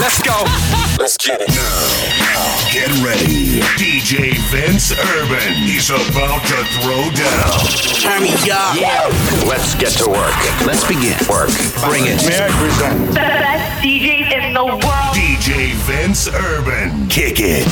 Let's go. Let's get it. Now, get ready. DJ Vince Urban. He's about to throw down. Turn me up. Yeah. Let's get to work. Let's begin. Work. Bring it. May I present the best DJs in the world. DJ Vince Urban. Kick it.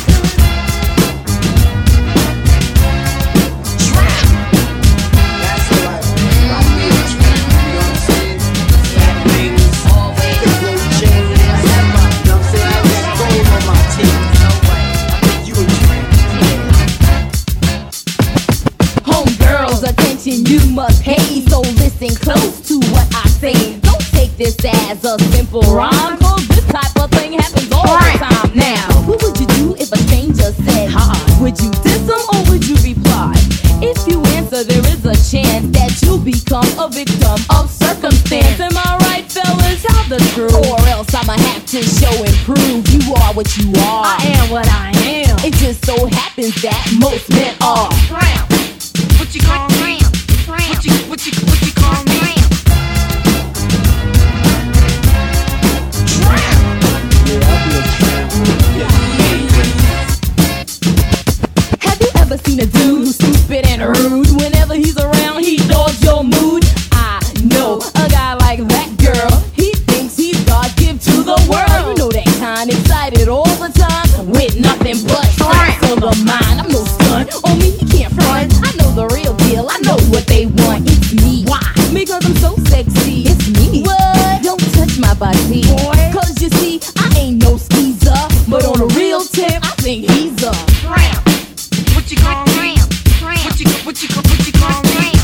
You must pay, so listen close to what I say. Don't take this as a simple rhyme, cause this type of thing happens all the time. Now, what would you do if a stranger said hi? Would you diss them or would you reply? If you answer, there is a chance that you'll become a victim of circumstance. Am I right, fellas? Tell the truth, or else I'ma have to show and prove you are what you are. I am what I am. It just so happens that most men are. What you call me? What you call me? Have you ever seen a dude who's stupid and rude? Whenever he's around, he knows your mood. I know a guy like that, girl. He thinks he's God-given to the world. You know that kind, excited all the time, with nothing but strength on the mind. I'm no stunt, on me he can't front. I know the real deal, I know what they want. It's me. Why? Because I'm so sexy. It's me. What? Don't touch my body, boy. Cause you see, I ain't no skeezer. But on a real tip, I think he's a tramp. What you call me? What you call me?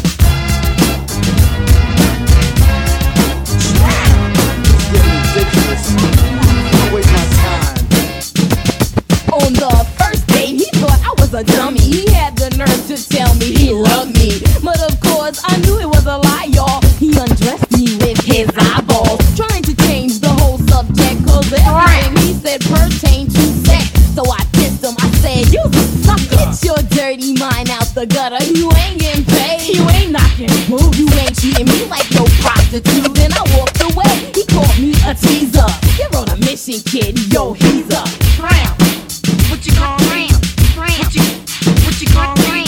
On the first date, he thought I was a dummy. He had the nerve to tell me he loved me. But of course, I knew it was a lie, y'all. He undressed me with his eyeballs, trying to change the whole subject, cause everything he said pertained to sex. So I pissed him, I said, you sucker. Get your dirty mind out the gutter. You ain't getting paid, you ain't knocking food. You ain't treating me like no prostitute. Then I walked away, he called me a teaser. You're on a mission, kid, yo, he's a tramp. What you call me? What you call me?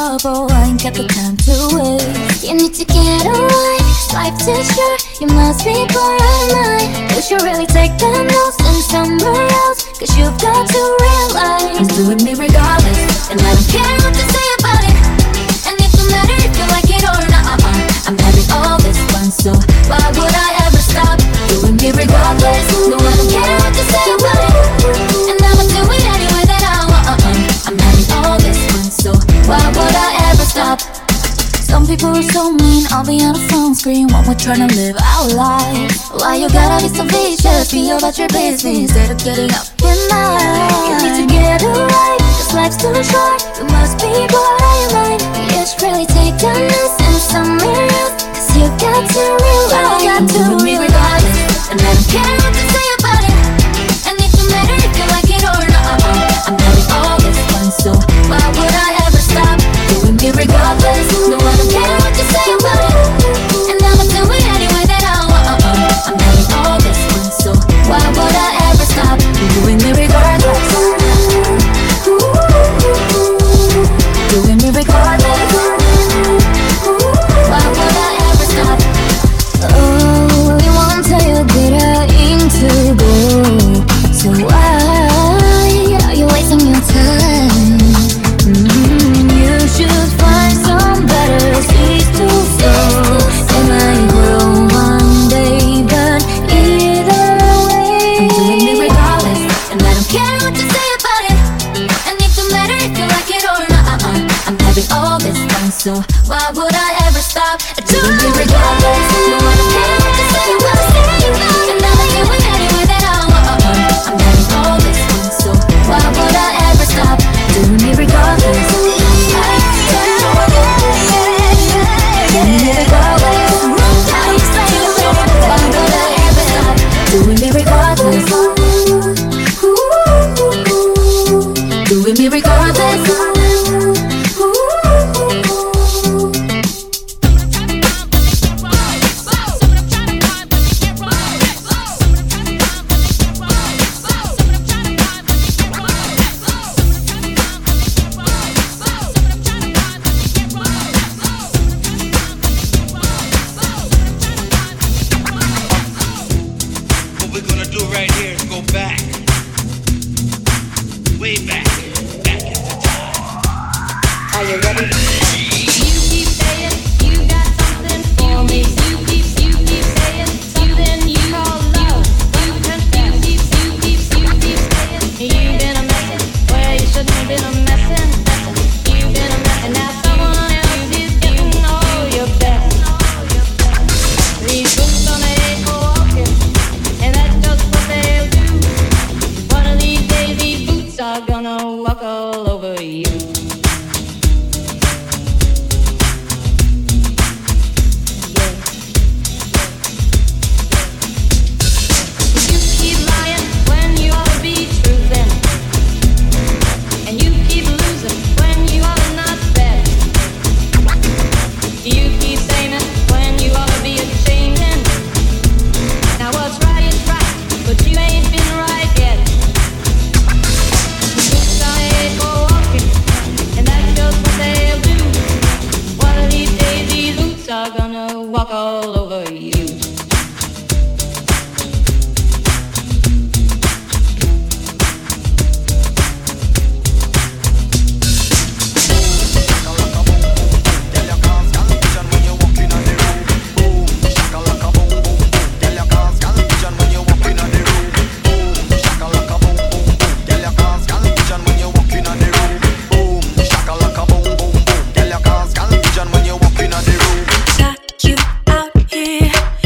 trouble, I ain't got the time to wait. You need to get away, life's too short. You must be bored out of mind. You should really take the notes and somewhere else, cause you've got to realize I'm doing me regardless, and I don't care what to say about it. And it don't matter if you like it or not, I'm having all this fun, so why would I ever stop doing me regardless? No, I don't care what to say about it, and I'ma do it anyway that I want. I'm having all this fun, so why would I ever stop? Some people are so mean, I'll be on a phone screen when we're trying to live our lives. Why you gotta be so vicious? Be about your business instead of getting up in mine. You need to get away, this life's too short. You must be bored out of your mind. You should really take the lessons somewhere else, cause you got to realize I'm doing me regardless, and I don't care what to say about it. And it don't matter if you like it or not, I'm having all this fun, so why would I ever stop doing me regardless? No, I don't care what you say about it, and I'ma do it anyway that I want. I'm having all this fun, so why would I ever stop doing me regardless? Doing me regardless. Why would I ever stop? Oh, you won't tell you getting to go, so why are you wasting your time? You should find some better seeds to sow. They might grow one day, but either way I'm doing me regardless, and I don't care what you say about it. And it don't matter if you like it or not, I'm having all this fun, so why would I ever stop doing me regardless? No, I don't care what you say about it, and I'ma do it anyway that I want. I'm having all this fun, so why would I ever stop doing me regardless? Doing me regardless. Doing me regardless. What we're gonna do right here is go back, way back in the time. Are you ready? You keep saying you got something for me. You keep saying something you call love. You keep saying you've been a messin' where you shouldn't have been a messin'. You've been a messin', now someone else is getting all your best. These boots on the ain't for walking, and that's just what they'll do. One of these days these boots are gonna walk all over you. Walk all over you. Got you out here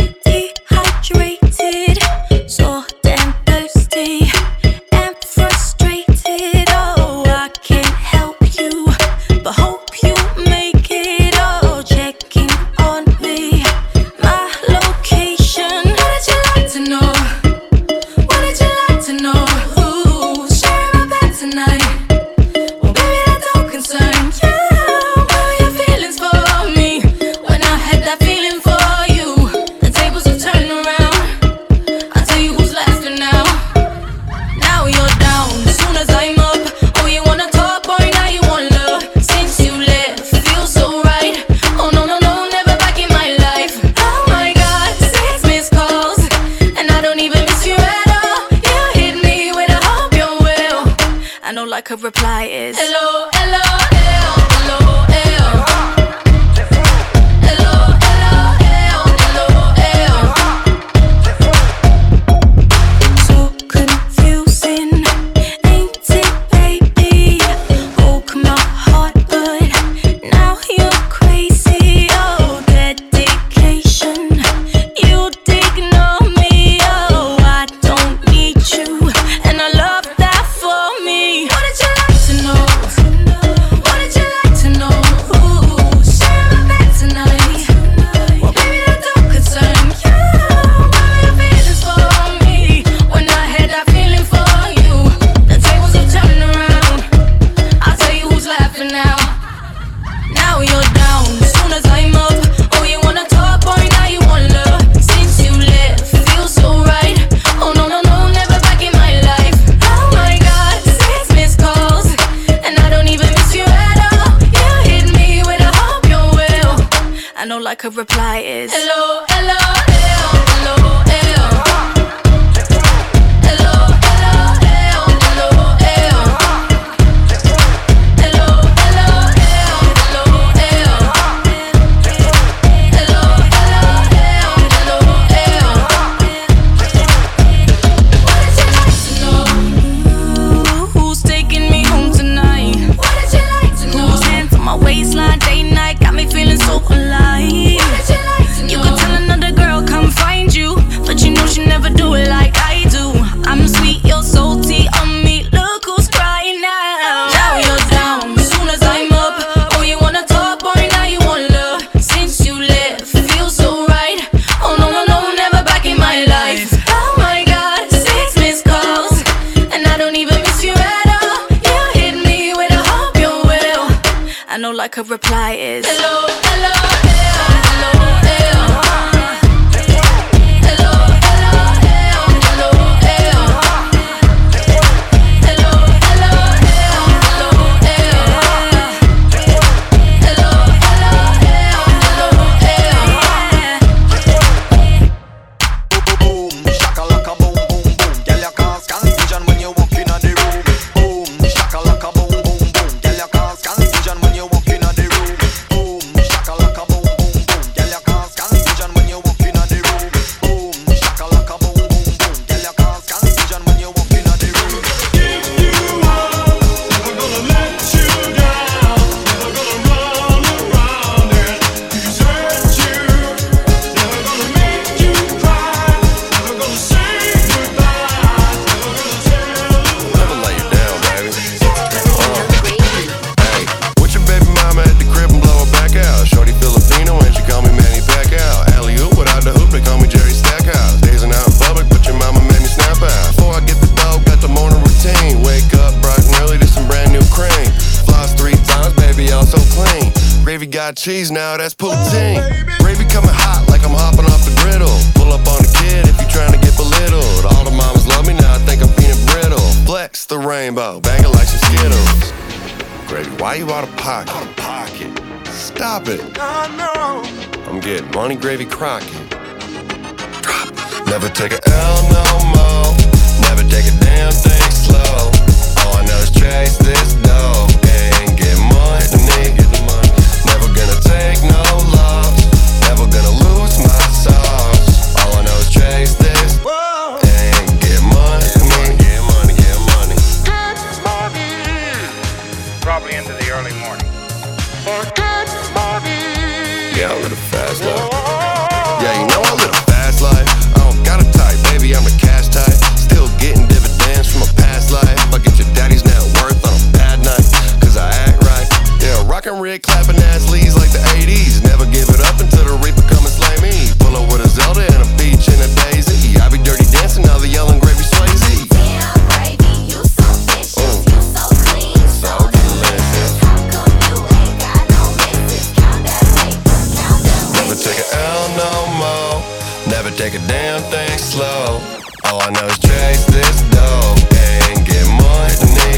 like a reply is hello, hello, hello, hello, hello. Like a reply is hello, hello, hello, hello, hello. Hello, hello, hello, hello, hello. Hello, hello, hello, hello, hello. Hello, hello, hello, hello, hello. What did you like to know? who's taking me home tonight? What did you like to know? Whose hands on my waistline day and night got me feeling so alive? You could tell another girl come find you, but you know she never do it like I do. I'm sweet, you're salty on me. Look who's crying now. Now you're down, as soon as I'm up. Oh, you wanna talk, boy, now you want love. Since you left, feels so right. Oh no, no, no, never back in my life. Oh my God, 6 missed calls, and I don't even miss you at all. You hit me with a hope you will. I know like a reply is hello, hello, hello, hello. Cheese now, that's poutine. Gravy coming hot like I'm hopping off the griddle. Pull up on the kid if you trying to get belittled. All the mamas love me now, I think I'm peanut brittle. Flex the rainbow, bang it like some Skittles. Gravy, why you out of pocket? Out of pocket. Stop it. I know. I'm getting money, Gravy Crockett. Drop. Never take a L no more. Never take a damn thing slow. All I know is chase this dough and get money. Never gonna take no loss. Never gonna lose my sauce. All I know is chase this and get money. Get money, get money. Get money. Probably into the early morning. Get money. Yeah, I live a fast life. Yeah, you know I live a fast life. I don't got a type, baby, I'm a cash type. Still getting dividends from a past life. I get your daddy's net worth on a bad night, cause I act right. Yeah, rockin' rig, clapping ass leads like the 80s. Never give it up until the reaper come and slay me. Pull up with a Zelda and a peach and a daisy. I be dirty dancing, now the yelling Gravy Swayze. Damn, Gravy, you so vicious, you so clean, so delicious. How come you ain't got no misses? Count that paper, count that Never take a L no more. Never take a damn thing slow. All I know is chase this dough and get money.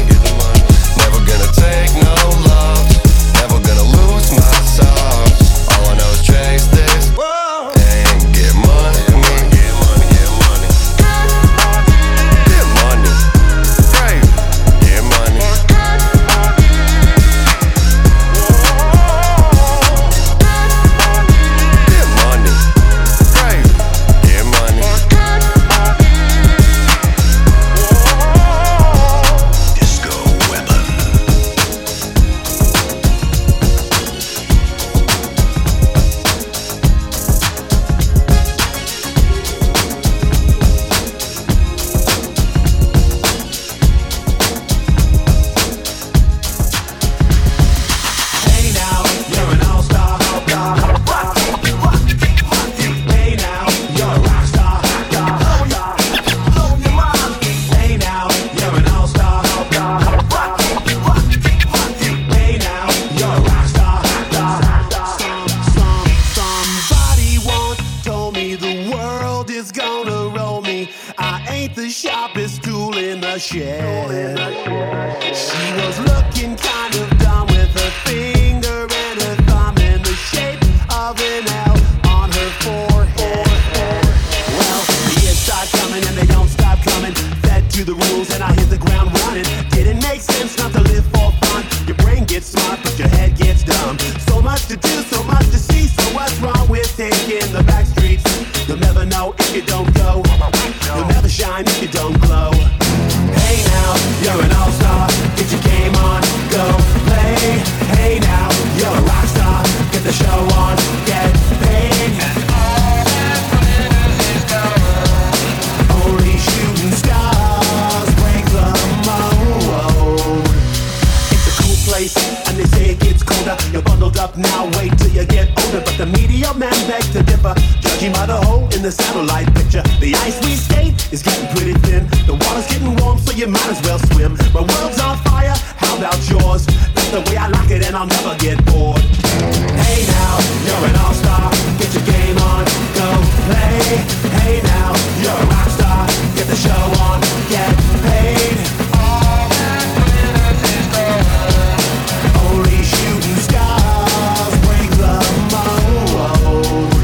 Never gonna take no loss. Never gonna lose my sauce. All I know is chase this and get money. Get money, get money. Get money. Gravy. Get money. sharpest tool in the shed. She was looking kind of dumb with her finger and her thumb in the shape of an L on her forehead. Well, the years start coming and they don't stop coming. Fed to the rules and I hit the ground running. Didn't make sense not to live for fun. Your brain gets smart but your head gets dumb. So much to do, so much to see. So what's wrong with taking the back streets? You'll never know if you don't go. You'll never shine if you don't glow. Hey now, you're an all-star. Get your game on, go play. Hey now, you're a rock star. Get the show on, get paid. And all that glitters is gold. Only shooting stars break the mold. It's a cool place, and they say it gets colder. You're bundled up now, wait till you get older. But the media man begs to differ, judging by the hole in the satellite picture. The ice we skate is getting pretty thin. The water's getting warm, so you might as well swim. My world's on fire, how about yours? That's the way I like it, and I'll never get bored. Hey now, you're an all-star. Get your game on, go play. Hey now, you're a rock star. Get the show on, get paid. All that glitters is gold. Only shooting stars break the mold.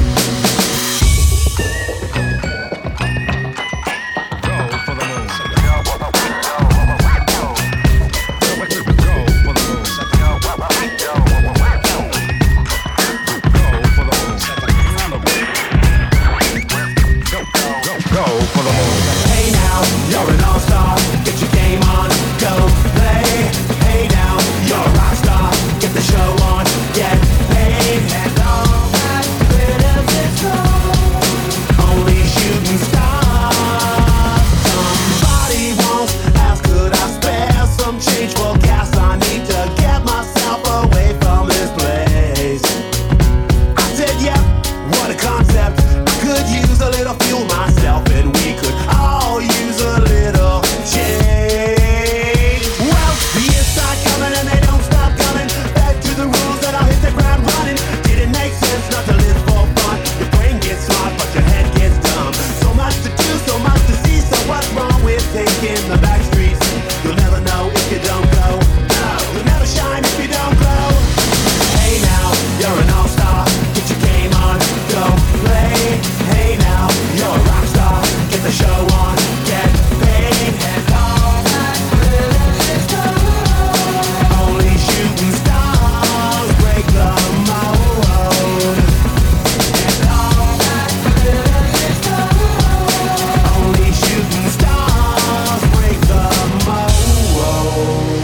Hey now, you're an all-star. Get your game on, go play. Hey now, you're a rock star. Get the show on, get paid. And all that glitters is gold. Only shooting stars. Somebody once asked, could I spare some change for gas? I need to get myself away from this place. I said, yeah, what a concept. I could use a little fuel myself, and we could all use a little change. Well, the years start coming and they don't stop coming. Back to the rules and I'll hit the ground running. Didn't make sense not to live for fun. Your brain gets smart but your head gets dumb. So much to do, so much to see. So what's wrong with taking the back streets? You'll never know if you don't go. No, you'll never shine if you don't glow. Hey now, you're an all-star. Get your game on, go play. Hey now, you're a rock star. Get the show on, get paid. And all that glitters is gold. Only shooting stars break the mold. And all that glitters is gold. Only shooting stars break the mold.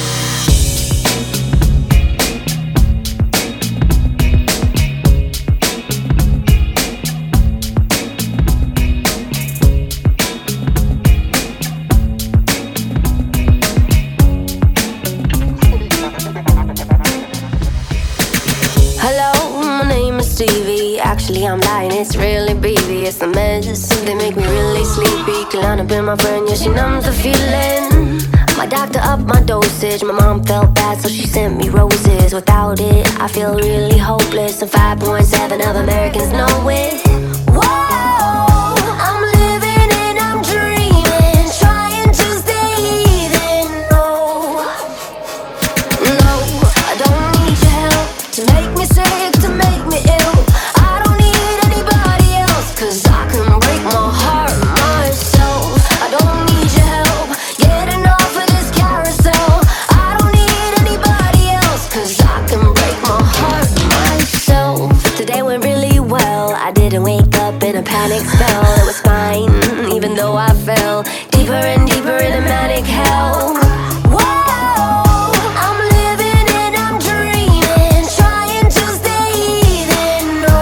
Hello, my name is Stevie. Actually, I'm lying, it's really BB. It's the medicine, they make me really sleepy. Klonopin, my friend, yeah, she numbs the feeling. My doctor upped my dosage. My mom felt bad, so she sent me roses. Without it, I feel really hopeless. And 5.7 of Americans know it. Whoa, I'm living and I'm dreaming, trying to stay even. No, no, I don't need your help to make me sick, to make me ill. I don't need anybody else, 'cause I can break my heart myself. I don't need your help getting off of this carousel. I don't need anybody else, 'cause I can break my heart myself. Today went really well. I didn't wake up in a panic spell. It was fine, even though I fell deeper and deeper in a manic hell. Whoa, I'm living and I'm dreaming, trying to stay even. No,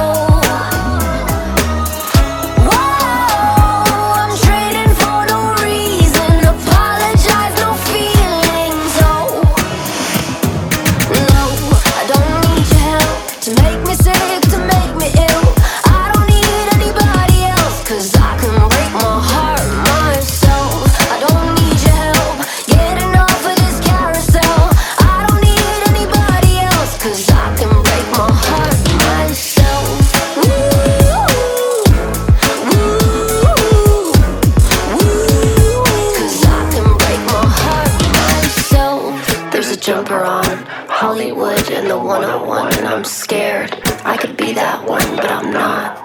whoa, I'm trading for no reason. Apologize, no feelings. Oh, no, I don't need your help to make me sick, to make me ill. I don't need anybody else, 'cause I can break my heart myself. I don't 101 and I'm scared. I could be that one, but I'm not.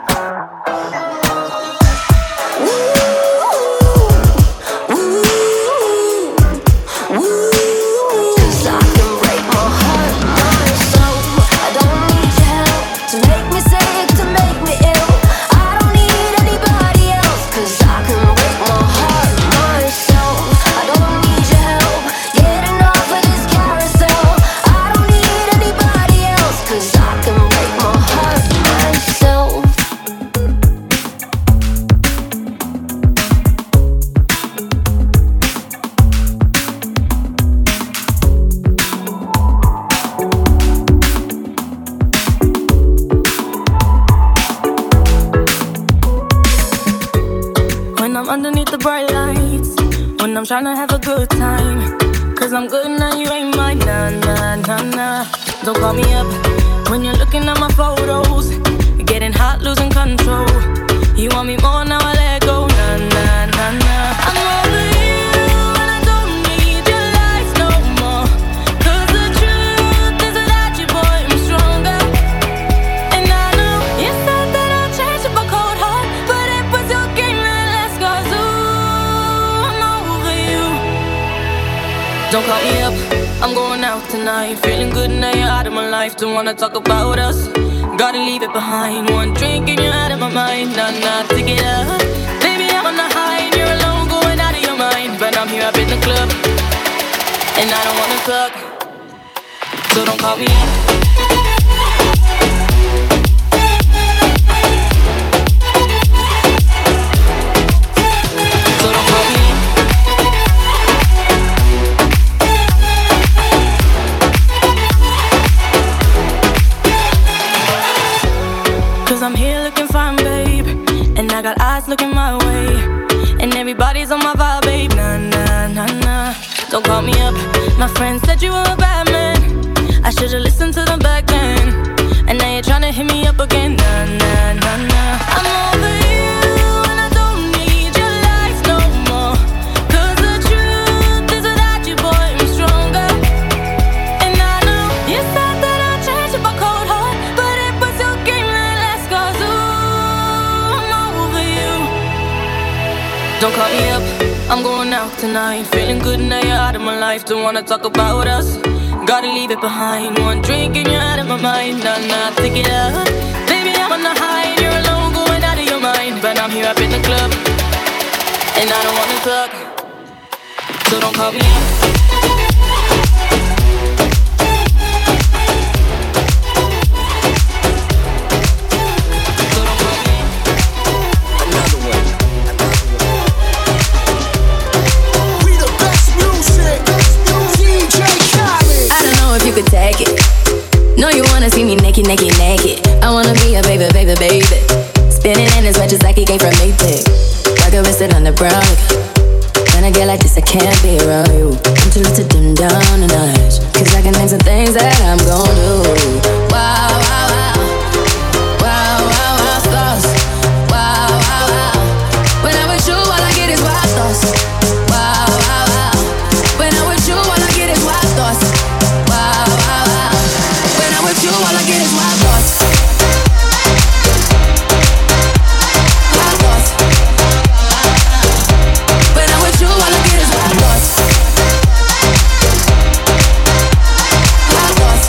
I'm tryna have a good time, cause I'm good now, you ain't mine, nah, nah, nah, nah. Don't call me up when you're looking at my photos. You're getting hot, losing control. You want me more, now I let go, nah, nah, nah, nah. I'm over you and I don't need your lies no more. Cause the truth is without you, boy, I'm stronger. And I know you said that I'll change up a cold heart, but it was your game that last, cause don't call me up, I'm going out tonight. Feeling good now you're out of my life. Don't wanna talk about us, gotta leave it behind. One drink and you're out of my mind. Nah, nah, to get up. Baby, I'm on the high and you're alone, going out of your mind. But I'm here up in the club, and I don't wanna talk, so don't call me up. I'm here looking fine, babe, and I got eyes looking my way, and everybody's on my vibe, babe. Nah, nah, nah, nah. Don't call me up. My friend said you were a bad man. I should've listened to them back then, and now you're tryna hit me up again. Nah, nah, nah, nah. I'm over you and I don't need your lies no more. Cause the truth is without you, boy, I'm stronger. And I know you said that I'll change up a cold heart, but it was your game that last, cause I'm over you. Don't call me up, I'm going out tonight. Feeling good now you're out of my life. Don't wanna talk about us, gotta leave it behind. One drink and you're out of my mind. Nah, nah, take it up. Baby, I'm on the high and you're alone, going out of your mind. But I'm here up in the club, and I don't wanna talk, so don't call me up. You could take it. No, you wanna see me naked, naked, naked. I wanna be a baby, baby, baby. Spinning in his wedges like he came from Maytag. Like a wristed on the brown. When I get like this, I can't be around you. I'm too little to dim down a notch, cause I can name some things that I'm gon' do. Wow, wow, wow. Wow, wow, wow, thoughts. Wow, wow, wow. When I'm with you, all I get is wild thoughts. Wow, wow, wow. When I'm with you, all I get is wild thoughts. You, all I get is wild thoughts. Wild thoughts. When I'm with you, all I get is wild thoughts. Wild thoughts.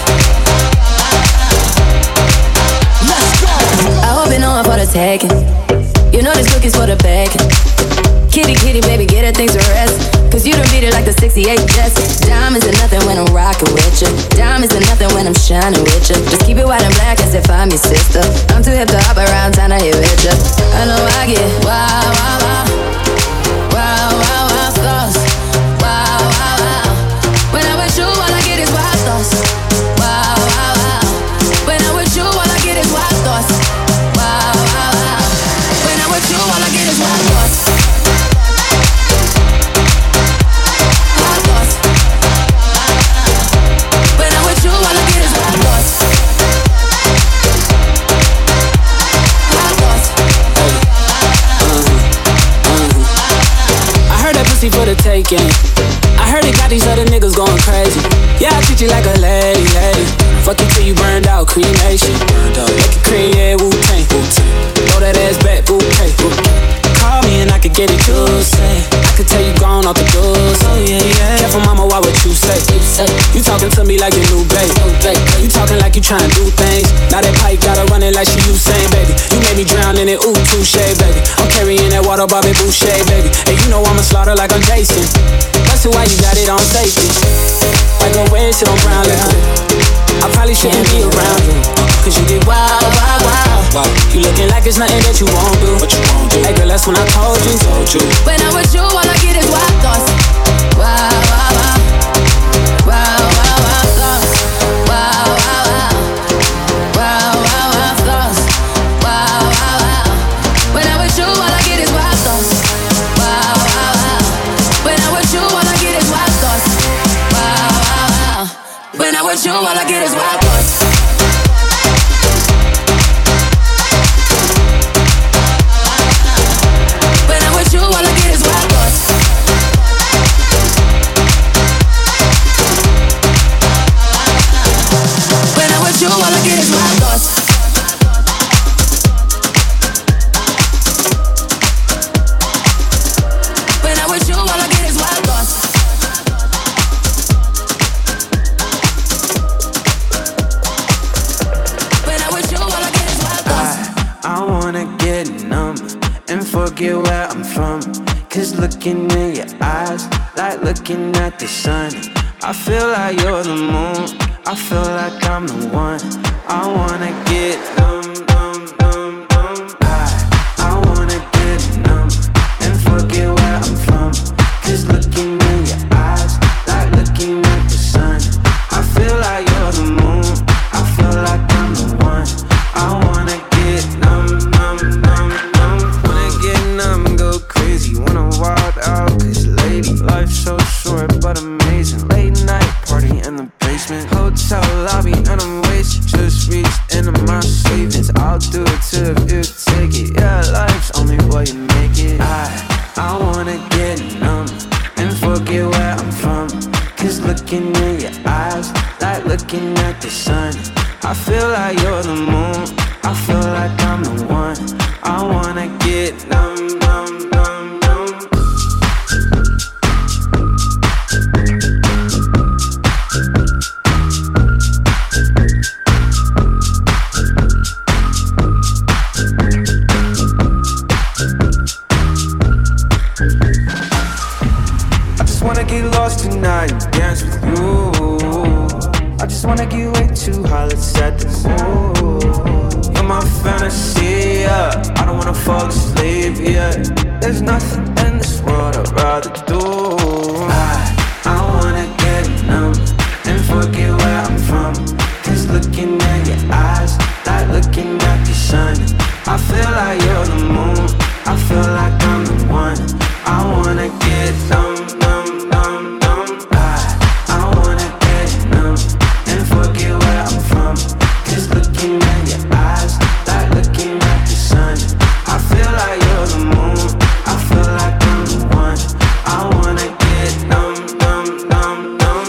Let's go. I hope you know I'm for the taking. You know this cookie's for the bacon. Kitty, kitty, baby, get her things to rest. Cause you done beat it like the 68 Jets. Diamonds are nothing when I'm rockin' with you. Diamonds are nothing when I'm shining with you. Just keep it white and black as if I'm your sister. I'm too hip to hop around town to hit with you. I know I get wow, wow, wow. Wow, wow, wow, thoughts. Wow, wow, wow. When I'm with you, all I get is wild thoughts. Wow, wow, wow. When I'm with you, all I get is wild thoughts. Wow, wow, wow. When I'm with you, all I get is wild thoughts. For the taking, I heard it got these other niggas going crazy. Yeah, I treat you like a lady, lady. Fuck you till you burned out, cremation. Make it cream, yeah, Wu-Tang. Throw that ass back, bouquet. Call me and I could get it, you say. I could tell you gone off the doors. Oh yeah, yeah. Careful, mama, why what you say? You talking to me like your new babe. You talking like you trying to do things. Now that pipe gotta run it like she Usain, baby. You made me drown in it, ooh, touche, baby. I'm carrying that water, Bobby Boucher, baby. And you know I'ma slaughter like I'm Jason. That's why you got it on safety. Like a red shit on brown liquor. I probably shouldn't be around you, cause you get wild, wild, wild. You looking like it's nothing that you won't do. What you won't do? Hey girl, that's when I told you. When I'm with you, all I get is wild thoughts. Wild, wild, wild. Wild, wild, wild thoughts. Wild, wild, wild. Wild, wild, wild thoughts. Wild, wild, wild. When I'm with you, all I get is wild thoughts. Wild, wild, wild. When I'm with you, all I get is wild thoughts. Wild, wild, wild. When I'm with you, all I get is wild thoughts. You, all I get is wild thoughts. When I'm with you, all I get is wild thoughts. When I'm with you, all I get is wild thoughts. When I'm with you, all I get is wild thoughts. I wanna get numb and forget where I'm from. Cause looking in your eyes, like looking at the sun. I feel like you're the moon, I feel like I'm the one. I wanna get numb, numb, numb, numb. I wanna get numb and forget where I'm from. Cause looking in your eyes, like looking at the sun. I feel like you're the moon, I feel like I'm the one. I wanna get numb, numb, numb, numb. Wanna get numb, go crazy, wanna wild out. Cause lady, life's so short but amazing. Late night party in the basement, hotel lobby and I'm wasted. Just reached into my savings, I'll do it too if you take it. Yeah, life's only what you make it. I wanna get numb and forget where I'm from. Cause looking in your eyes, like looking at the sun. I feel like you're the moon, I feel like I'm the one. I wanna get numb, numb, numb, numb. I just wanna get lost tonight and dance with you. I just wanna get way too high, let's set the mood. You're my fantasy, yeah. I don't wanna fall asleep, yeah. There's nothing in this world I'd rather do. I wanna get numb and forget where I'm from. Cause looking at your eyes, like looking at the sun. I feel like you're the moon, I feel like I'm the one. I wanna get numb, numb, numb, numb. I wanna get numb and forget where I'm from. Cause looking at your eyes, like looking at the sun. I feel like you're the moon, I feel like I'm the one. I wanna get numb, numb, numb, numb.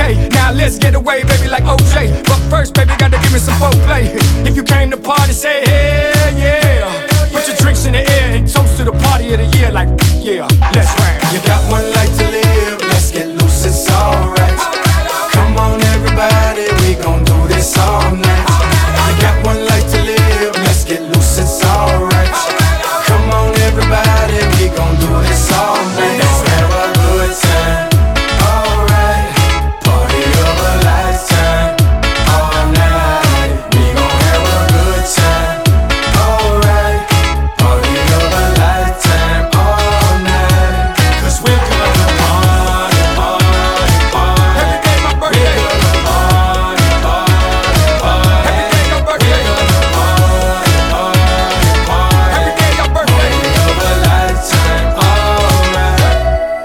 okay. Now let's get away, baby, like OJ. But first, baby, gotta give me some foreplay. If you came to party, say hell yeah. Put your drinks in the air and toast to the party of the year, like yeah, let's ride. You got one life to live, let's get loose, it's alright. Come on everybody, we gon' do this all night. You got one life to live, let's get loose, it's alright. Come on everybody, we gon' do this all night. Let's have a good time, alright. Party of a lifetime, all night. We gon' have a good time, alright. Party of a lifetime, all night. 'Cause we're gonna party, party, party. Every day my birthday. We're gonna party, party, party. Every day your birthday. We're gonna party, party, party. Every day your birthday. Of a lifetime, alright.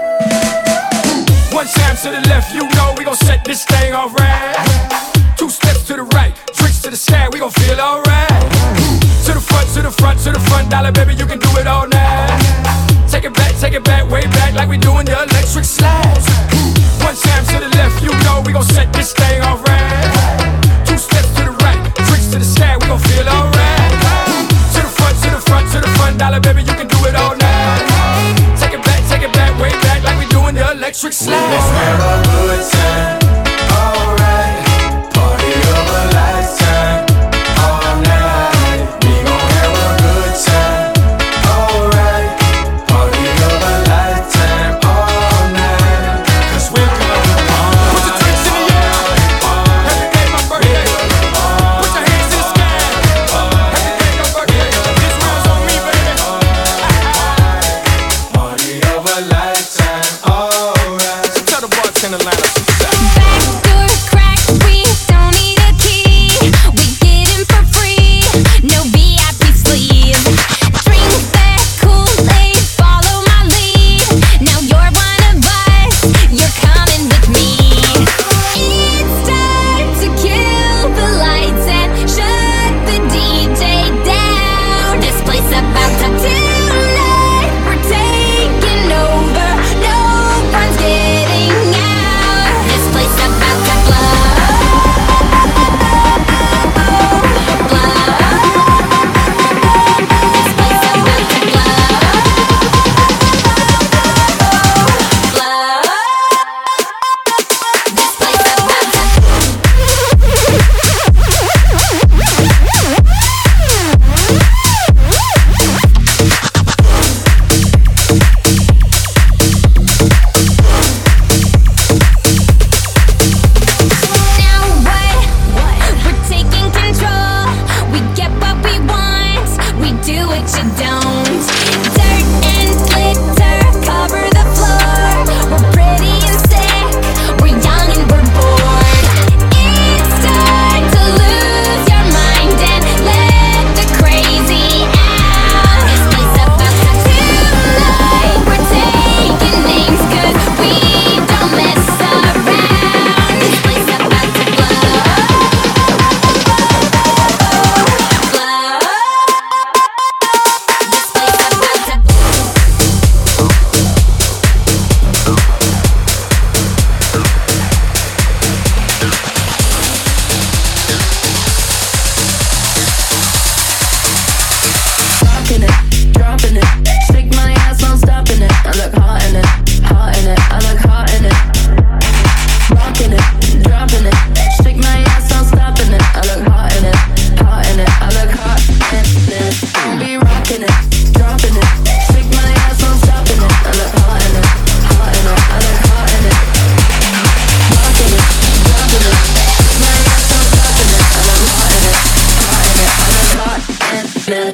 One time to the left, you know we gon' set this thing alright. Two steps to the right, drinks to the side, we gon' feel alright. To the front, to the front, to the front, dollar baby, you can do it all night. Take it back, way back, like we doing the electric slides. One time to the left, you know we gon' set this thing alright. Two steps to the right, drinks to the sky, we gon' feel alright. To the front, to the front, to the front, dollar baby, you can do it all night. Take it back, way back, like we doing the electric slide. Let's have a good time, alright. Party of a lifetime, all night. We gon' have a good time, alright. Party of a lifetime, all night. 'Cause we're gonna party. Put your drinks in the air. Every day my birthday. Put your hands in the sky. Every day your birthday. This round's on me, baby. Party of a lifetime, alright. Tell the bartender line up. Backdoor crack, we don't need a key. We get in for free, no VIP sleeve. Drink that Kool-Aid, follow my lead. Now you're one of us, you're coming with me. It's time to kill the lights and shut the DJ down. This place about to tonight, we're taking over. No one's getting out. This place about to blow. This place about to blow. This place about to Now what? We're taking control. We get what we want. We do what you don't. Dirt and glitter cover the floor. We're pretty and sick. We're young and we're bored. It's time to lose your mind and let the crazy out. This place about to tonight. We're taking names 'cause we don't mess around. This place about to blow. This place about to Rocking it, dropping it, shake my ass, I'm stopping it. I look hot in it, hot in it, I look hot in it. Rocking it, dropping it, shake my ass, I'm stopping it. I look hot in it, hot in it, I look hot in it. I'll be rocking it, dropping it, shake my ass, I'm stopping it. I look hot in it, hot in it, I look hot in it. Rocking it, dropping it, shake my ass, I'm stopping it. I look hot in it, hot in it, I look hot in it.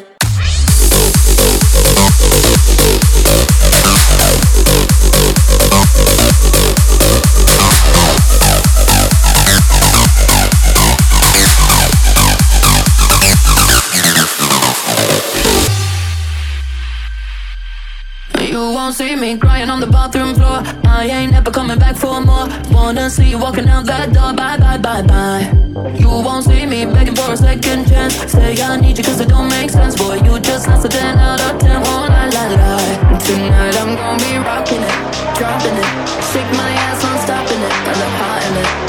You won't see me crying on the bathroom floor. I ain't never coming back for more. Wanna see you walking out that door. Bye, bye, bye, bye. You won't see me begging for a second chance. Say I need you 'cause it don't make sense. Boy, you just lost a 10 out of 10. Oh, la, la, la. Tonight I'm gonna be rocking it, dropping it. Shake my ass, I'm stopping it. I look hot in it.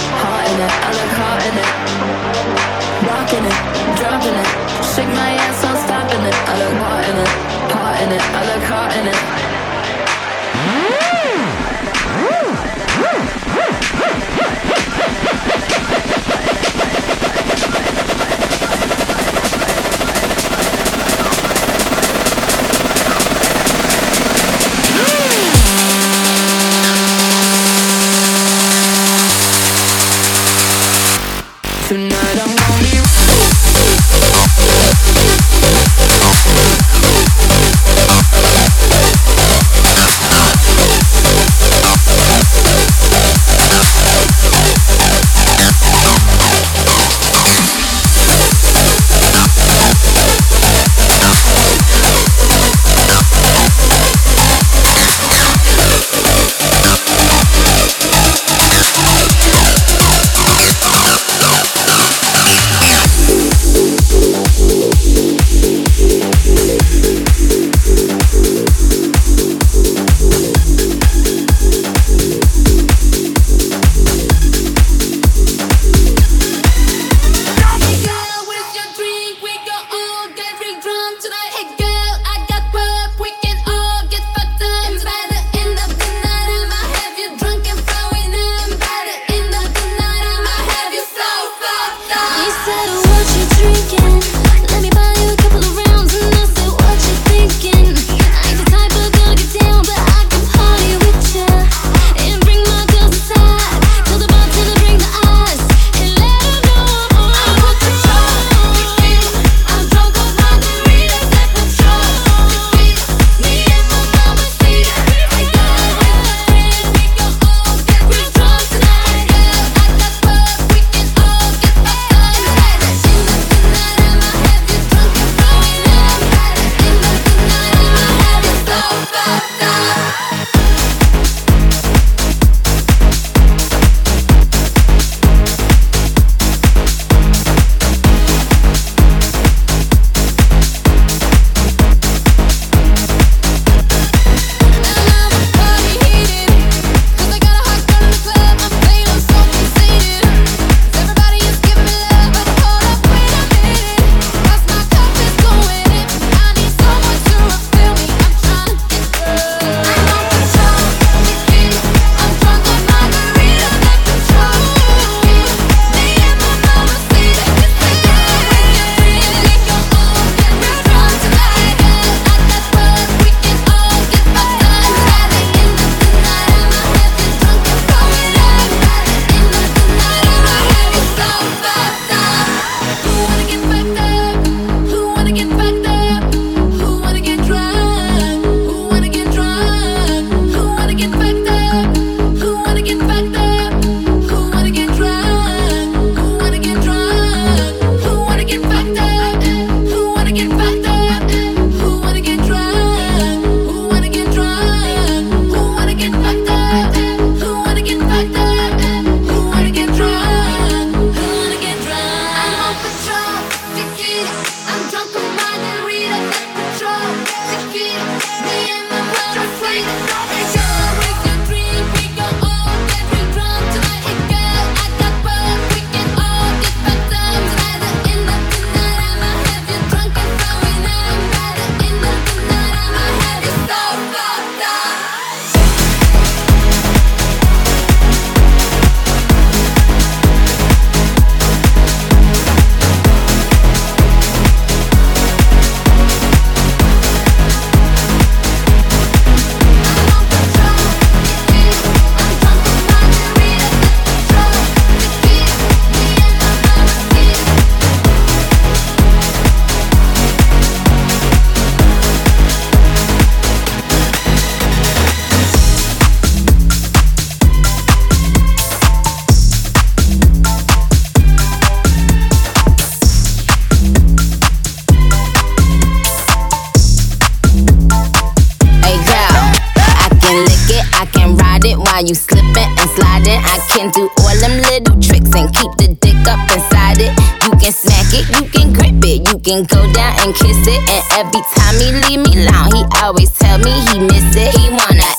it while you slipping and sliding. I can do all them little tricks and keep the dick up inside it. You can smack it, you can grip it, you can go down and kiss it. And every time he leave me alone, he always tell me he miss it. He wanna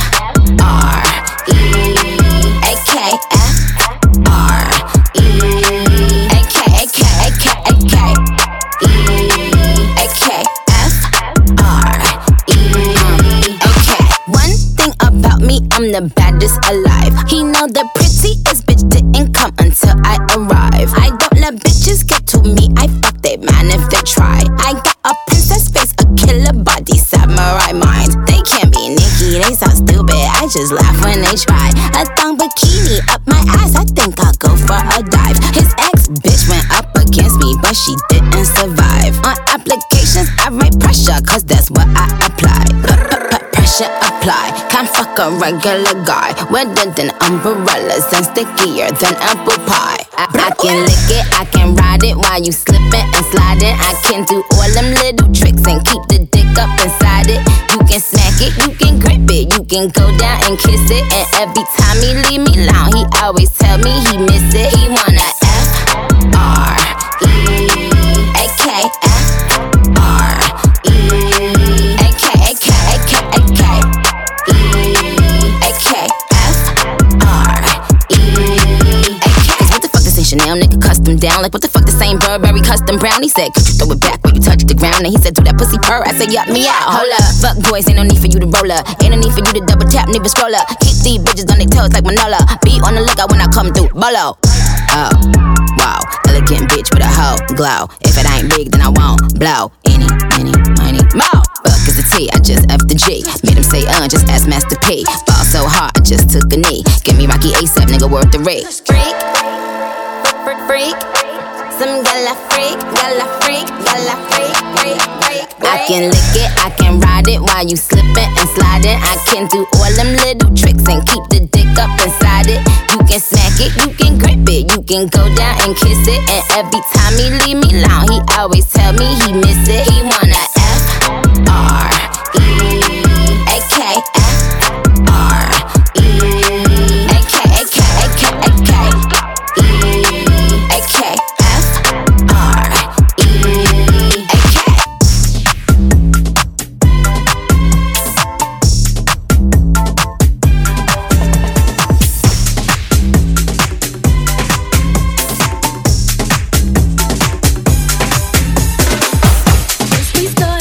F-R-E-A-K, F-R-E-A-K, One thing about me, I'm the baddest alive. He know the prettiest bitch didn't come until I arrive. I don't let bitches get to me, I fuck they man if they try. I got a princess face, a killer body, samurai mind. They can't be Nicki, they sound stupid, I just laugh when they try. A thong bikini up my ass, I think I'll go for a dive. His ex-bitch went up against me, but she didn't survive. On applications, I write pressure, cause that's what I apply. Pressure apply, can't fuck a regular guy. Wetter than umbrellas and stickier than apple pie. I can lick it, I can ride it while you slipping and sliding. I can do all them little tricks and keep the dick up inside it. You can smack it, you can grip it, you can go down and kiss it. And every time he leave me alone, he always tell me he miss it. He wanna F-R-E-A-K, Chanel nigga custom down. Like what the fuck, the same Burberry custom brown. He said, could you throw it back when you touch the ground? And he said, do that pussy purr. I said, yup, me out. Hold up, fuck boys, ain't no need for you to roll up. Ain't no need for you to double tap, nigga scroll up. Keep these bitches on their toes like Manola. Be on the lookout when I come through, bolo. Oh, wow, elegant bitch with a hoe glow. If it ain't big, then I won't blow. Any, money, more. Fuck is the T, I just F the G. Made him say, just ask Master P. Ball so hard, I just took a knee. Give me Rocky ASAP, nigga, worth the rate. Freak, some gala freak. I can lick it, I can ride it while you slipping and sliding. I can do all them little tricks and keep the dick up inside it. You can smack it, you can grip it, you can go down and kiss it. And every time he leave me alone, he always tell me he miss it. He wanna F-R-E-A-K, We started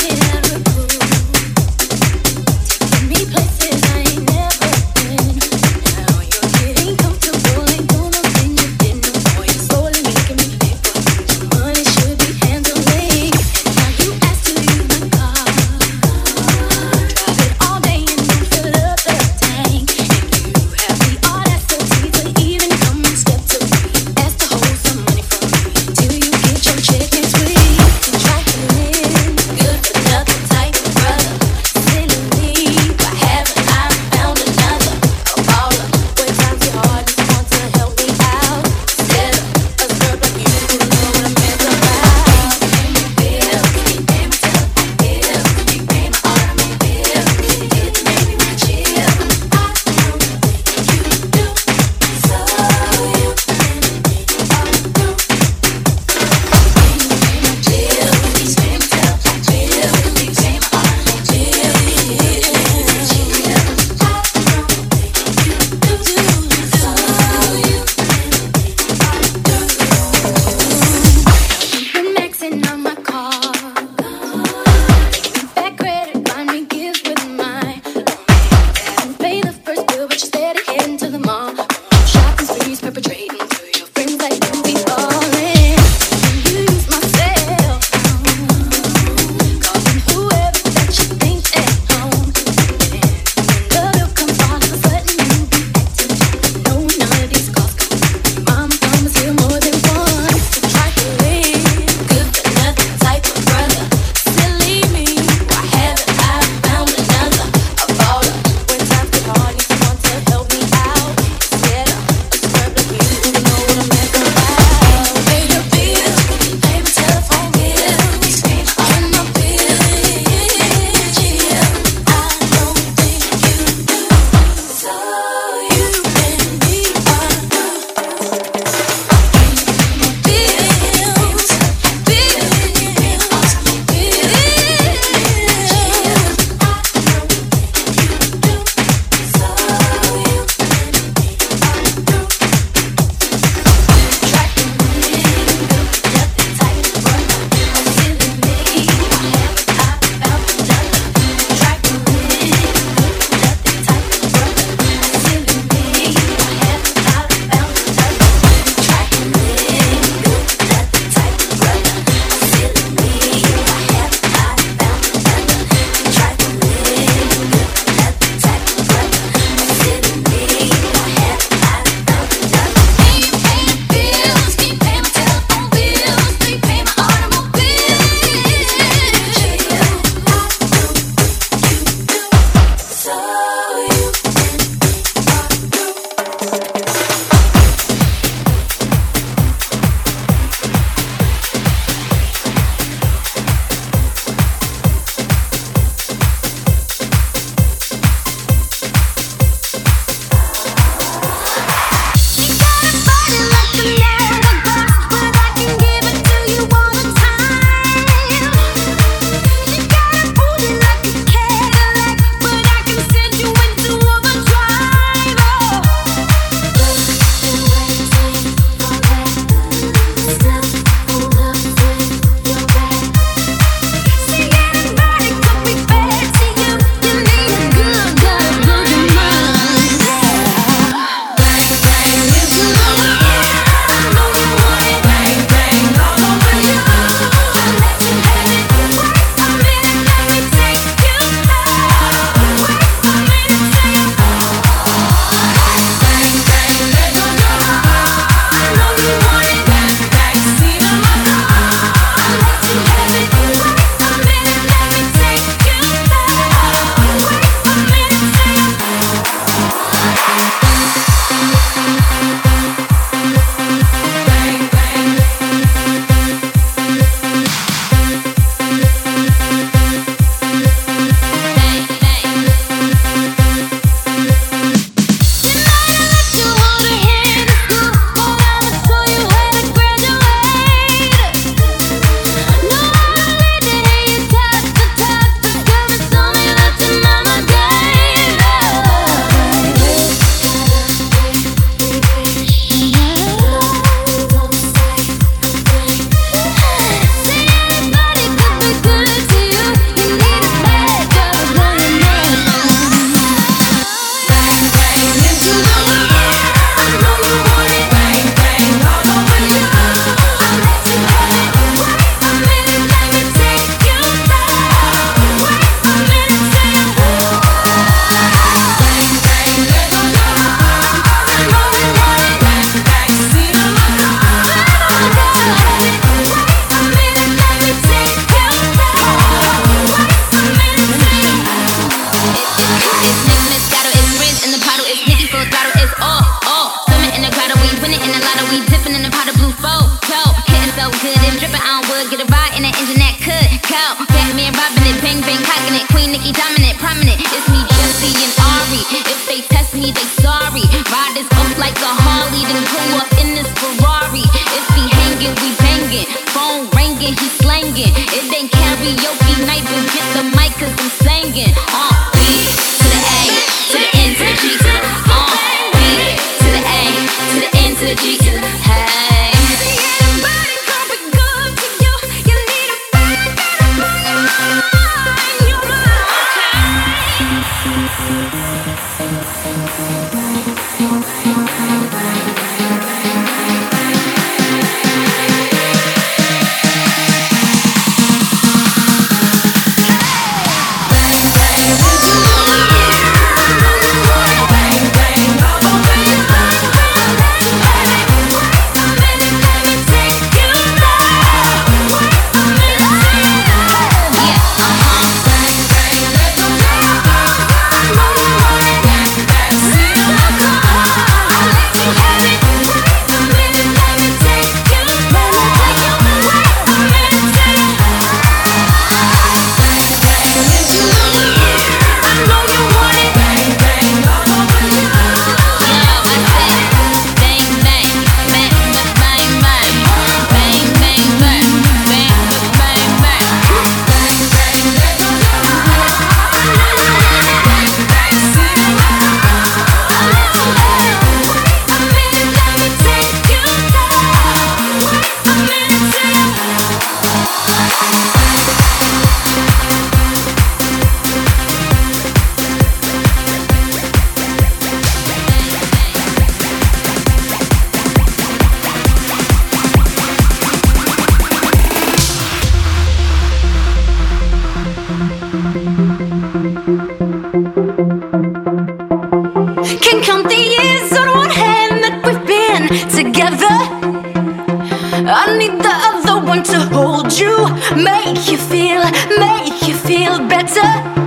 Can count the years on one hand that we've been together. I need the other one to hold you, make you feel better.